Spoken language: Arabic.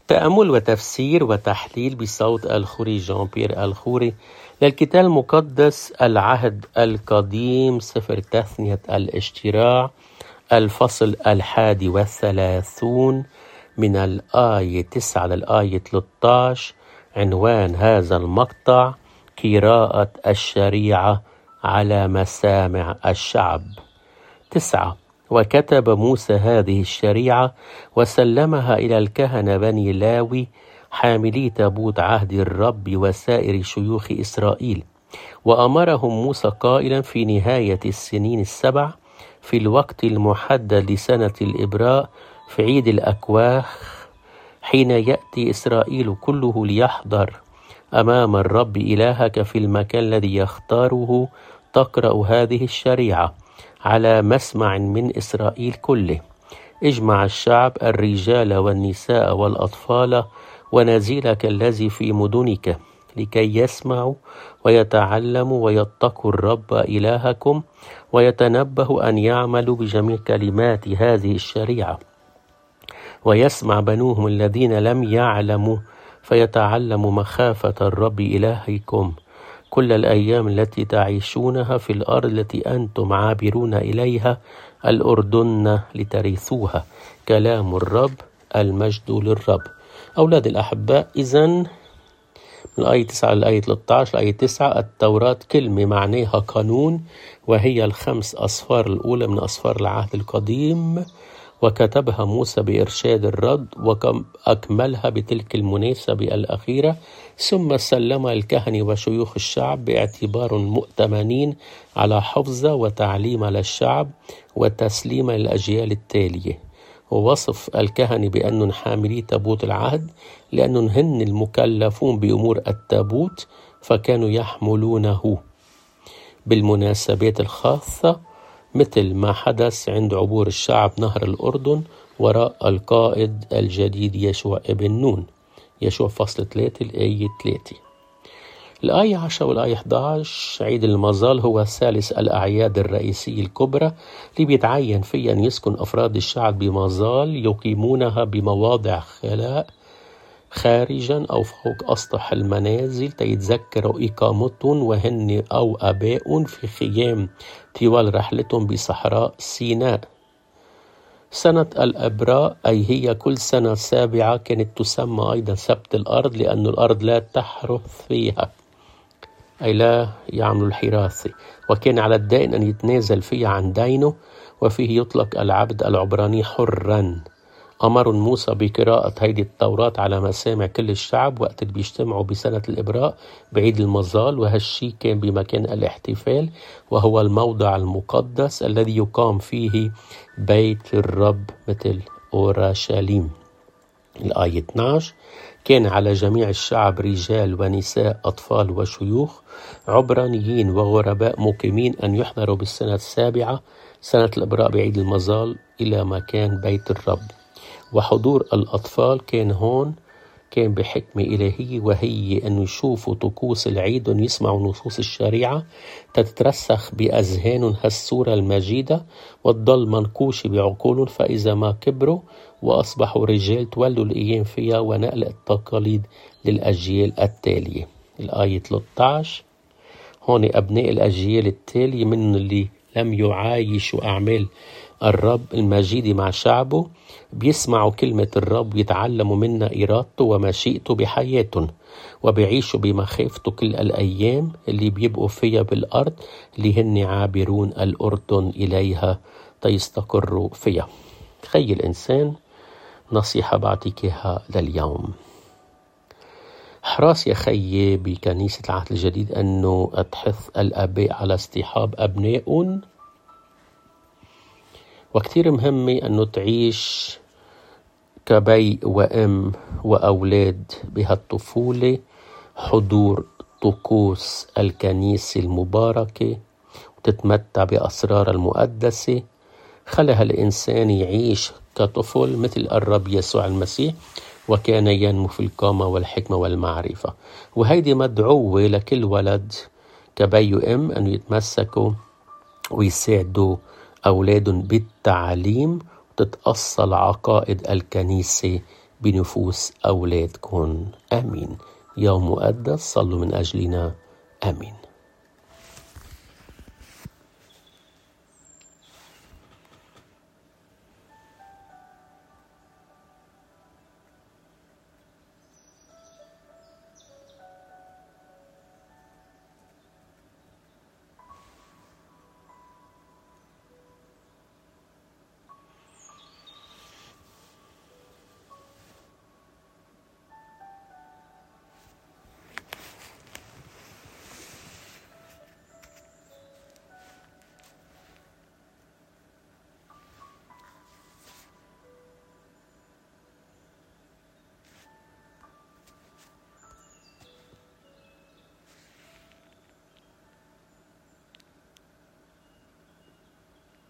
تأمل وتفسير وتحليل بصوت الخوري جان بيير الخوري للكتاب المقدس العهد القديم، سفر تثنية الاشتراع، الفصل 31 من الآية 9 للآية 13. عنوان هذا المقطع: قراءة الشريعة على مسامع الشعب. 9. وكتب موسى هذه الشريعة وسلمها إلى الكهنة بني لاوي حاملي تابوت عهد الرب وسائر شيوخ إسرائيل. وأمرهم موسى قائلا: في نهاية السنين 7 في الوقت المحدد لسنة الإبراء في عيد الأكواخ، حين يأتي إسرائيل كله ليحضر أمام الرب إلهك في المكان الذي يختاره، تقرأ هذه الشريعة على مسمع من إسرائيل كله. اجمع الشعب الرجال والنساء والأطفال ونزيلك الذي في مدنك لكي يسمعوا ويتعلموا ويتقوا الرب إلهكم ويتنبهوا أن يعملوا بجميع كلمات هذه الشريعة. ويسمع بنوهم الذين لم يعلموا فيتعلموا مخافة الرب إلهكم كل الأيام التي تعيشونها في الأرض التي أنتم عابرون إليها الأردن لترثوها. كلام الرب، المجد للرب. أولاد الأحباء، إذن من الآية 9 للآية 13. الآية 9: التوراة كلمة معناها قانون، وهي ال5 أصفار الأولى من أصفار العهد القديم، وكتبها موسى بإرشاد الرب وأكملها بتلك المناسبة الأخيرة، ثم سلمها الكهنة وشيوخ الشعب باعتبار مؤتمنين على حفظها وتعليمها للشعب وتسليمها للأجيال التالية. ووصف الكهنة بأنهم حاملي تابوت العهد لأنهم هن المكلفون بأمور التابوت، فكانوا يحملونه بالمناسبات الخاصة، مثل ما حدث عند عبور الشعب نهر الأردن وراء القائد الجديد يشوع ابن نون. يشوع فصل 3 الآية 3. الآية 10 والآية 11: عيد المظال هو ثالث الأعياد الرئيسية الكبرى اللي بيتعين فيها أن يسكن أفراد الشعب بمظال يقيمونها بمواضع خلاء خارجا أو فوق أسطح المنازل تيتذكروا إقامتهم وهن أو أباء في خيام طوال رحلتهم بصحراء سيناء. سنة الإبراء أي هي كل سنة 7 كانت تسمى أيضا سبت الأرض، لأن الأرض لا تحرث فيها، أي لا يعمل الحراثة، وكان على الدائن أن يتنازل فيها عن دينه، وفيه يطلق العبد العبراني حرا. أمر موسى بقراءة هيدي التوراة على مسامع كل الشعب وقت اللي بيجتمعوا بسنة الإبراء بعيد المظال، وهالشي كان بمكان الاحتفال، وهو الموضع المقدس الذي يقام فيه بيت الرب مثل أورشليم. الآية 12: كان على جميع الشعب رجال ونساء أطفال وشيوخ عبرانيين وغرباء مقيمين أن يحضروا بالسنة 7 سنة الإبراء بعيد المظال إلى مكان بيت الرب. وحضور الأطفال كان هون كان بحكمة إلهية، وهي أن يشوفوا طقوس العيد ويسمعوا نصوص الشريعة تترسخ بأذهانهم هالصورة المجيدة وتضل منقوشة بعقولهم، فإذا ما كبروا وأصبحوا رجال تولوا الأيام فيها ونقل التقاليد للأجيال التالية. الآية 13: هون أبناء الأجيال التالية من اللي لم يعايشوا أعمال الرب المجيد مع شعبه بيسمعوا كلمة الرب ويتعلموا منها إرادته ومشيئته بحياتهم، وبيعيشوا بمخافته كل الأيام اللي بيبقوا فيها بالأرض اللي هن عابرون الأردن إليها تيستقروا فيها. تخيل إنسان، نصيحة بعطيكها لليوم: حراس يا خيي بكنيسة العهد الجديد أنه أتحث الآباء على اصطحاب أبنائهم، وكتير مهمة أنه تعيش كبي وأم وأولاد بهالطفولة حضور طقوس الكنيسة المباركة وتتمتع بأسرار المقدسة. خلى الإنسان يعيش كطفل مثل الرب يسوع المسيح، وكان ينمو في القامة والحكمة والمعرفة. وهيدي مدعوة لكل ولد كبي وأم أن يتمسكوا ويساعدوا أولادهم بالتعليم وتتأصل عقائد الكنيسة بنفوس أولادكم. آمين. يوم مقدس، صلوا من أجلنا. آمين.